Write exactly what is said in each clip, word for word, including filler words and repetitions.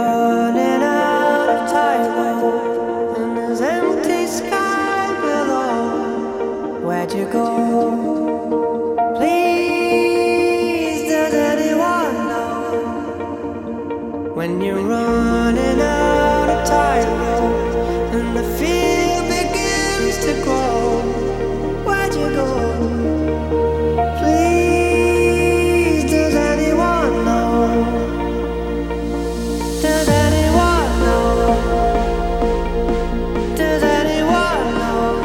running out of time and there's empty sky below, where'd you go? Please, does anyone know? When you're running out of time and the fear begins to grow, where'd you go? Please, does anyone know? Does anyone know? Does anyone know?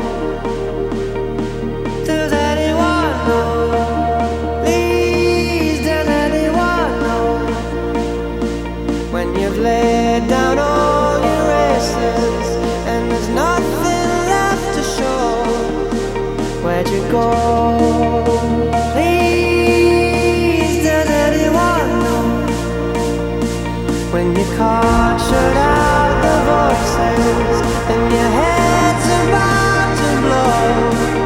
Does anyone know? Please, does anyone know? When you've laid down all your races and there's nothing left to show, where'd you go? Please, does anyone know? When you can't shut out the voices and your head's about to blow,